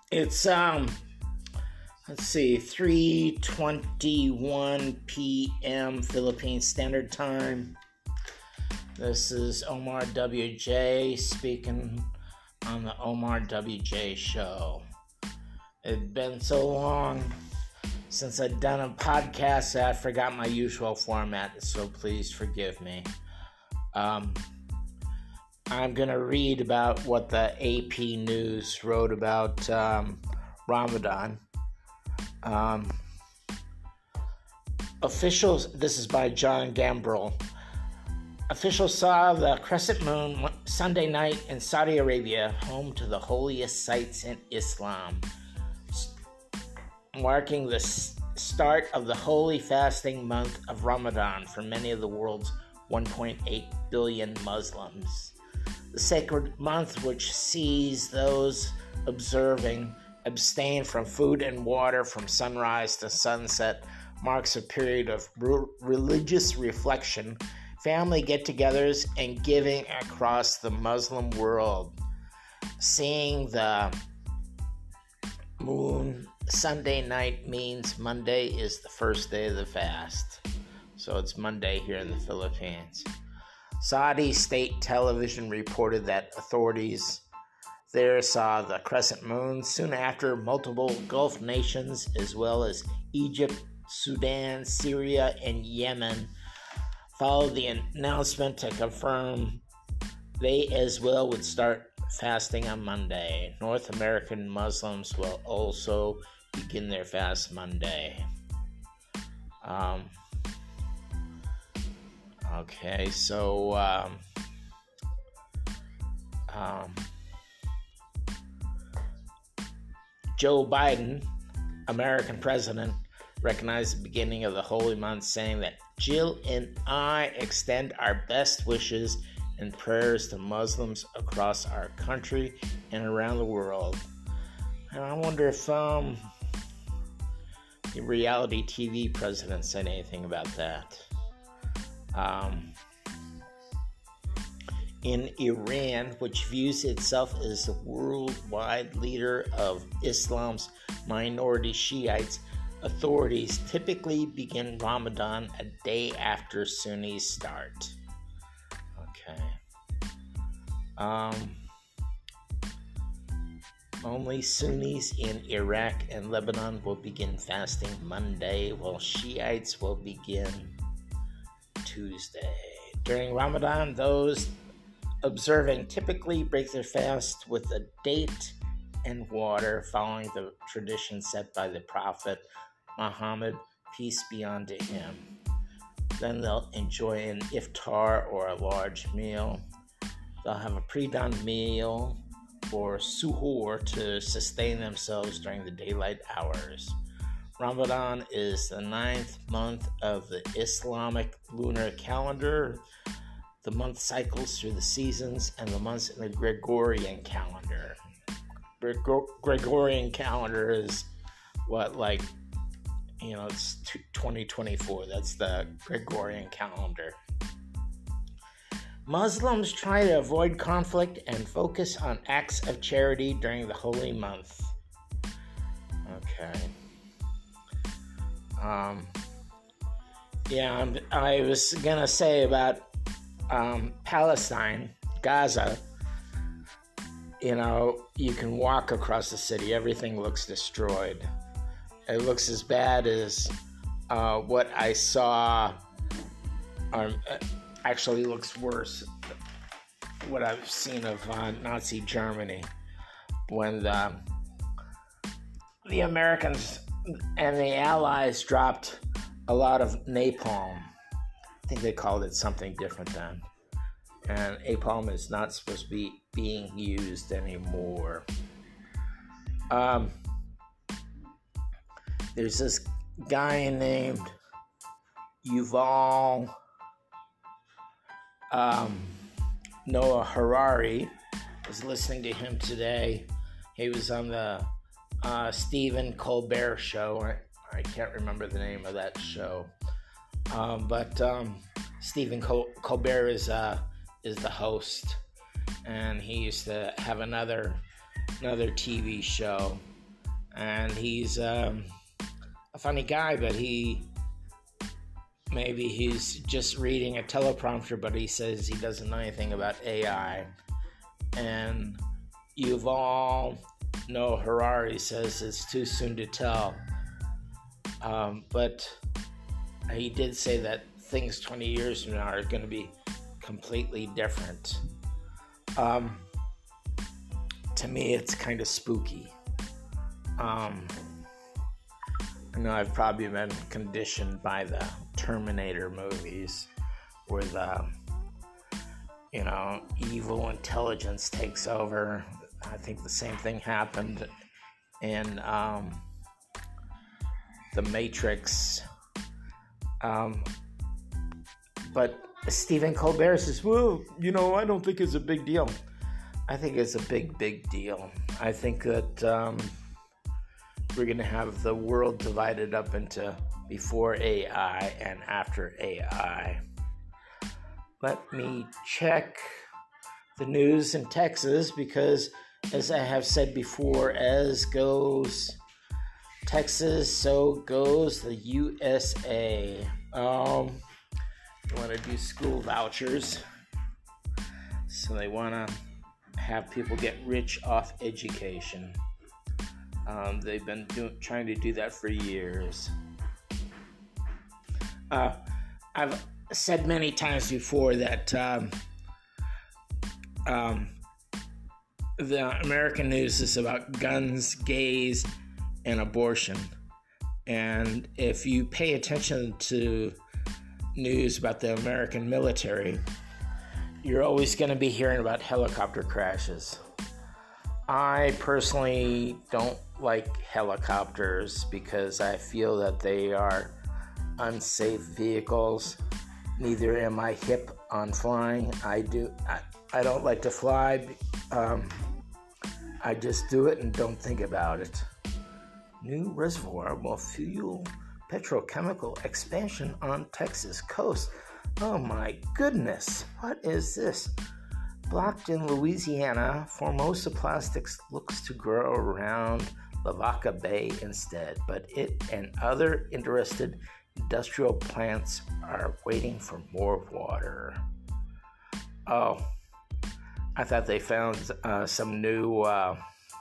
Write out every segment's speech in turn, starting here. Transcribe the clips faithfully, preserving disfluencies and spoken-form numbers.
It's um let's see, three twenty-one p.m. Philippine Standard Time. This is Omar W J speaking on the Omar W J Show. It's been so long since I've done a podcast that I forgot my usual format, so please forgive me. Um, I'm going to read about what the A P News wrote about um, Ramadan. Um, officials, this is by John Gambrell. Officials saw the crescent moon Sunday night in Saudi Arabia, home to the holiest sites in Islam, marking the start of the holy fasting month of Ramadan for many of the world's one point eight billion Muslims. The sacred month, which sees those observing abstain from food and water from sunrise to sunset, marks a period of re- religious reflection, family get-togethers, and giving across the Muslim world. Seeing the moon Sunday night means Monday is the first day of the fast. So it's Monday here in the Philippines. Saudi state television reported that authorities there saw the crescent moon soon after multiple Gulf nations, as well as Egypt, Sudan, Syria, and Yemen, followed the announcement to confirm they as well would start fasting on Monday. North American Muslims will also begin their fast Monday. Um, okay, so um, um, Joe Biden, American president, recognized the beginning of the holy month, saying that Jill and I extend our best wishes and prayers to Muslims across our country and around the world. And I wonder if um, the reality T V president said anything about that. Um, in Iran, which views itself as the worldwide leader of Islam's minority Shiites, authorities typically begin Ramadan a day after Sunnis start. Okay. Um, only Sunnis in Iraq and Lebanon will begin fasting Monday, while Shiites will begin Tuesday. During Ramadan, those observing typically break their fast with a date and water, following the tradition set by the Prophet Muhammad, peace be unto him. Then they'll enjoy an iftar or a large meal. They'll have a pre-dawn meal or suhoor to sustain themselves during the daylight hours. Ramadan is the ninth month of the Islamic lunar calendar. The month cycles through the seasons and the months in the Gregorian calendar. Gregor- Gregorian calendar is what, like, you know, it's twenty twenty-four. That's the Gregorian calendar. Muslims try to avoid conflict and focus on acts of charity during the holy month. Okay. Um, yeah, I'm, I was going to say about um, Palestine, Gaza. You know, you can walk across the city. Everything looks destroyed. It looks as bad as uh, what I saw, or actually looks worse, what I've seen of uh, Nazi Germany, when the, the Americans and the Allies dropped a lot of napalm. I think they called it something different then. And napalm is not supposed to be being used anymore. Um, there's this guy named Yuval um, Noah Harari. I was listening to him today. He was on the uh, Stephen Colbert show. I, I can't remember the name of that show. Um, but um, Stephen Col- Colbert is uh, is the host, and he used to have another another T V show and he's um, a funny guy, but he maybe he's just reading a teleprompter, but he says he doesn't know anything about A I. And Yuval Noah Harari says it's too soon to tell. Um, but he did say that things twenty years from now are going to be completely different. Um, to me, it's kind of spooky. Um, I know I've probably been conditioned by the Terminator movies where the, you know, evil intelligence takes over. I think the same thing happened in um, The Matrix. Um, but Stephen Colbert says, well, you know, I don't think it's a big deal. I think it's a big, big deal. I think that um, we're going to have the world divided up into before A I and after A I. Let me check the news in Texas because, as I have said before, as goes Texas, so goes the U S A. Um, they want to do school vouchers. So they want to have people get rich off education. Um, they've been do- trying to do that for years. Uh, I've said many times before that um, um, the American news is about guns, gays, and abortion. And if you pay attention to news about the American military, you're always going to be hearing about helicopter crashes. I personally don't like helicopters because I feel that they are unsafe vehicles. Neither am I hip on flying. I do. I, I don't like to fly. Um, I just do it and don't think about it. New reservoir will fuel petrochemical expansion on Texas coast. Oh my goodness, what is this? Blocked in Louisiana, Formosa Plastics looks to grow around Lavaca Bay instead, but it and other interested industrial plants are waiting for more water. Oh, I thought they found uh, some new uh,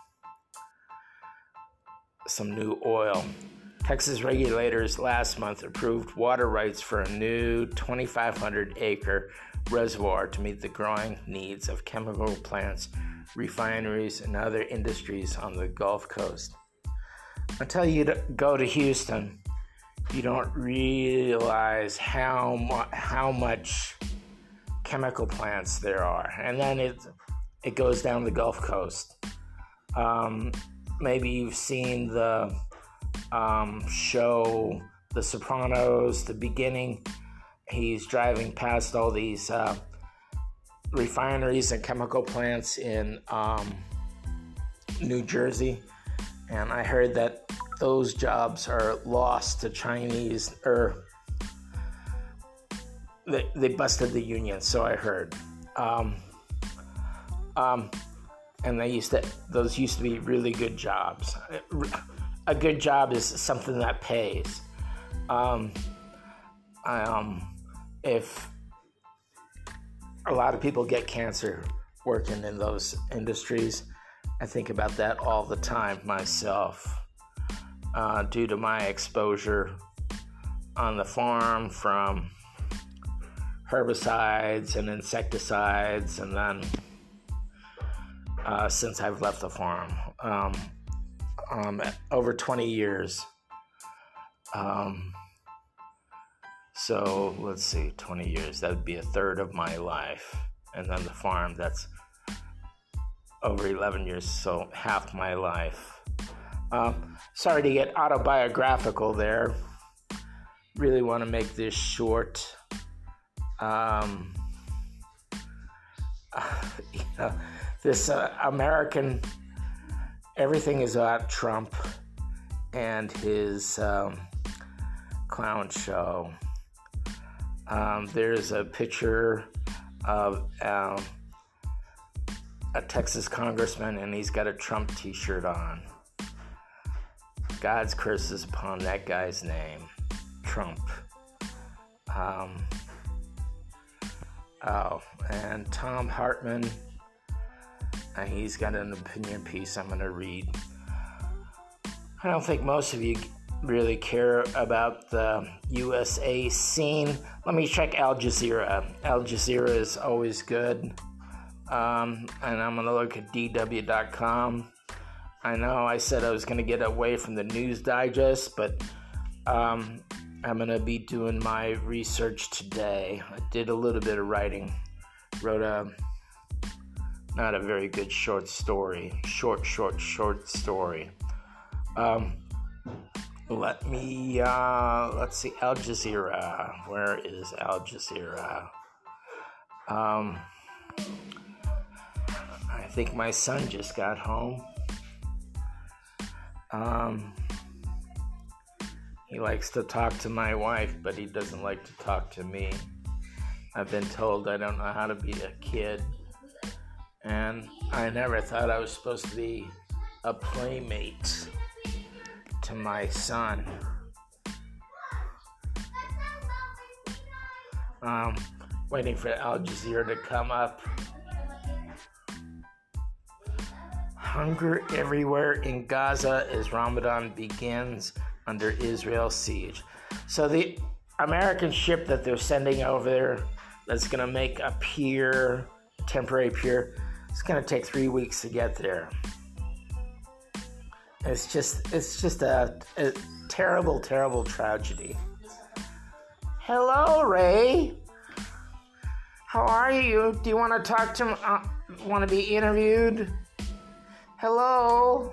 some new oil. Texas regulators last month approved water rights for a new twenty-five hundred acre reservoir to meet the growing needs of chemical plants, refineries, and other industries on the Gulf Coast. Until you go to Houston, you don't realize how mu- how much chemical plants there are, and then it it goes down the Gulf Coast. Um, maybe you've seen the um, show The Sopranos. The beginning, he's driving past all these uh, refineries and chemical plants in um, New Jersey, and I heard that those jobs are lost to Chinese, or they, they busted the union, so I heard. Um, um, and they used to, those used to be really good jobs. A good job is something that pays. Um, um, if a lot of people get cancer working in those industries, I think about that all the time myself. Uh, due to my exposure on the farm from herbicides and insecticides, and then uh, since I've left the farm, um, um, over twenty years. Um, so let's see, twenty years, that would be a third of my life. And then the farm, that's over eleven years, so half my life. Um, sorry to get autobiographical there. Really want to make this short. Um, uh, you know, this uh, American, everything is about Trump and his um, clown show. Um, there's a picture of um, a Texas congressman, and he's got a Trump t-shirt on. God's curses upon that guy's name, Trump. Um, oh, and Thom Hartmann, uh, he's got an opinion piece I'm going to read. I don't think most of you really care about the U S A scene. Let me check Al Jazeera. Al Jazeera is always good. Um, and I'm going to look at D W dot com. I know I said I was going to get away from the News Digest, but um, I'm going to be doing my research today. I did a little bit of writing. Wrote a, not a very good short story. Short, short, short story. Um, let me, uh, let's see, Al Jazeera. Where is Al Jazeera? Um, I think my son just got home. Um, he likes to talk to my wife, but he doesn't like to talk to me. I've been told I don't know how to be a kid. And I never thought I was supposed to be a playmate to my son. Um, waiting for Al Jazeera to come up. Hunger everywhere in Gaza as Ramadan begins under Israel's siege. So the American ship that they're sending over there that's going to make a pier, a temporary pier, it's going to take three weeks to get there. It's just, it's just a, a terrible, terrible tragedy. Hello, Ray. How are you? Do you want to talk to? Uh, want to be interviewed? Hello.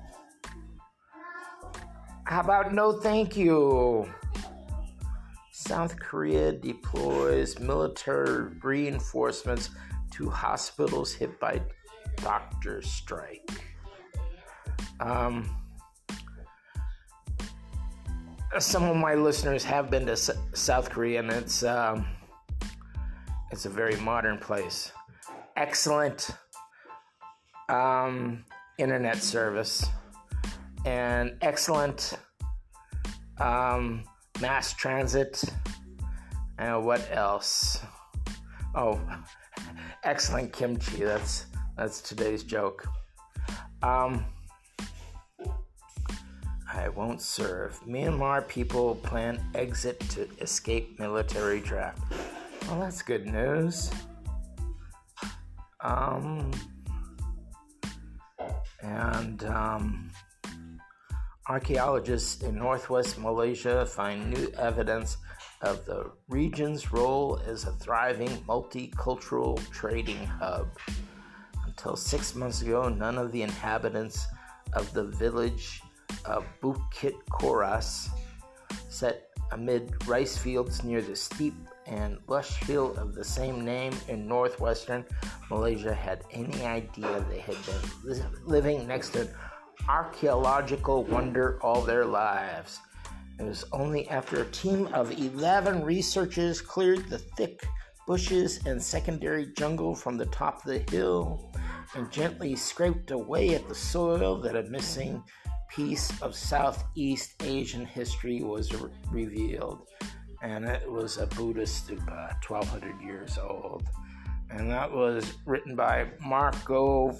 How about no, thank you? South Korea deploys military reinforcements to hospitals hit by doctor strike. Um, some of my listeners have been to S- South Korea, and it's um, it's a very modern place. Excellent um, internet service and excellent um, mass transit. And what else? Oh, excellent kimchi. That's that's today's joke. Um, I won't serve. Myanmar people plan exit to escape military draft. Well, that's good news. Um, and um, archaeologists in northwest Malaysia find new evidence of the region's role as a thriving multicultural trading hub. Until six months ago, none of the inhabitants of the village of Bukit Koras, set amid rice fields near the steep and lush hill of the same name in northwestern Malaysia, had any idea they had been li- living next to an archaeological wonder all their lives. It was only after a team of eleven researchers cleared the thick bushes and secondary jungle from the top of the hill and gently scraped away at the soil that a missing piece of Southeast Asian history was re- revealed. And it was a Buddhist stupa, twelve hundred years old. And that was written by Marco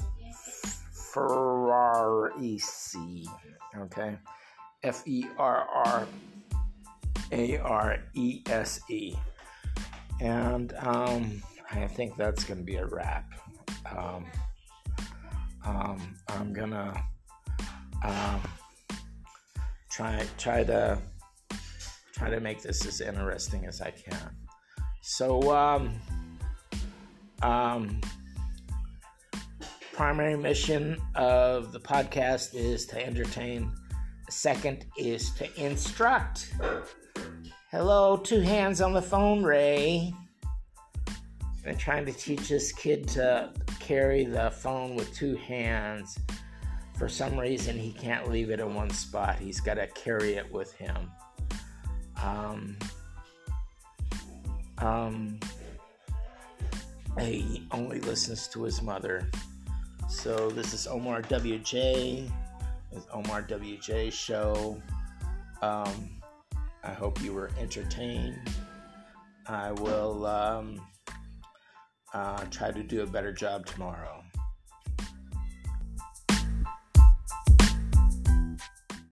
Ferraresi, okay? F E R R A R E S E. And um, I think that's going to be a wrap. Um, um, I'm going to um, try try to try to make this as interesting as I can. So, um, um, primary mission of the podcast is to entertain. The second is to instruct. Hello, two hands on the phone, Ray. I'm trying to teach this kid to carry the phone with two hands. For some reason, he can't leave it in one spot. He's got to carry it with him. Um, um, he only listens to his mother. So this is Omar W J with Omar W J show. Um, I hope you were entertained. I will um, uh, try to do a better job tomorrow.